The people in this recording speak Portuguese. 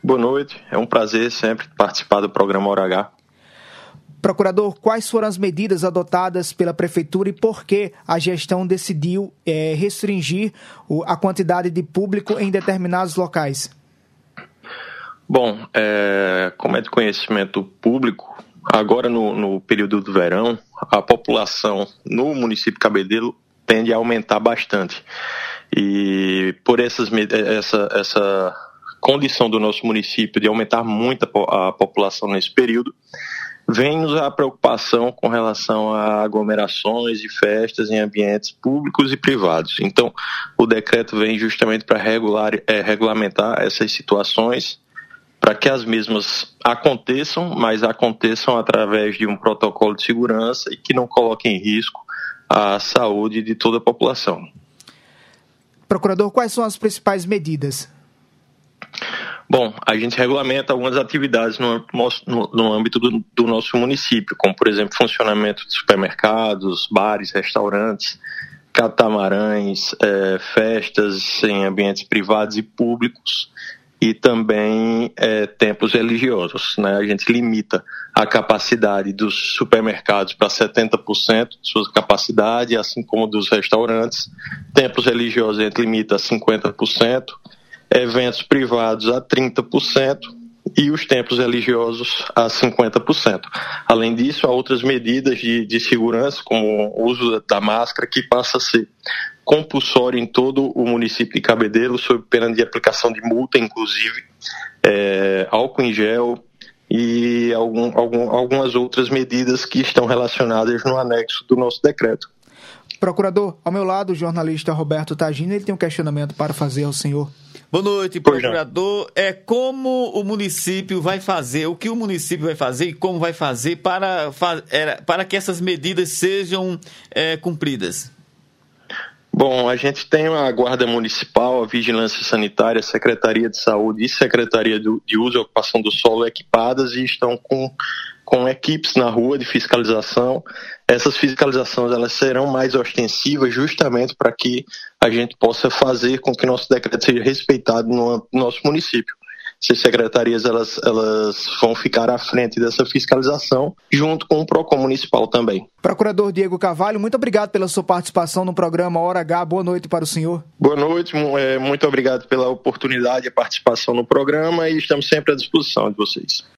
Boa noite, é um prazer sempre participar do programa Hora H. Procurador, quais foram as medidas adotadas pela Prefeitura e por que a gestão decidiu restringir a quantidade de público em determinados locais? Bom, como é de conhecimento público, agora no período do verão, a população no município de Cabedelo tende a aumentar bastante. E por essa condição do nosso município de aumentar muito a população nesse período, vem-nos a preocupação com relação a aglomerações e festas em ambientes públicos e privados. Então, o decreto vem justamente para regulamentar essas situações, para que as mesmas aconteçam, mas aconteçam através de um protocolo de segurança e que não coloquem em risco a saúde de toda a população. Procurador, quais são as principais medidas? Bom, a gente regulamenta algumas atividades no âmbito do nosso município, como, por exemplo, funcionamento de supermercados, bares, restaurantes, catamarãs, festas em ambientes privados e públicos e também templos religiosos, né? A gente limita a capacidade dos supermercados para 70% de sua capacidade, assim como dos restaurantes. Templos religiosos a gente limita a 50%. Eventos privados a 30% e os templos religiosos a 50%. Além disso, há outras medidas de segurança, como o uso da máscara, que passa a ser compulsório em todo o município de Cabedelo, sob pena de aplicação de multa, inclusive, álcool em gel e algumas outras medidas que estão relacionadas no anexo do nosso decreto. Procurador, ao meu lado, o jornalista Roberto Tagino, ele tem um questionamento para fazer ao senhor. Boa noite, procurador. Como o município vai fazer, o que o município vai fazer e como vai fazer para que essas medidas sejam cumpridas? Bom, a gente tem a Guarda Municipal, a Vigilância Sanitária, a Secretaria de Saúde e Secretaria de Uso e Ocupação do Solo equipadas e estão com equipes na rua de fiscalização. Essas fiscalizações elas serão mais ostensivas justamente para que a gente possa fazer com que nosso decreto seja respeitado no nosso município. Essas secretarias elas vão ficar à frente dessa fiscalização, junto com o PROCON municipal também. Procurador Diego Carvalho, muito obrigado pela sua participação no programa Hora H. Boa noite para o senhor. Boa noite, muito obrigado pela oportunidade e a participação no programa e estamos sempre à disposição de vocês.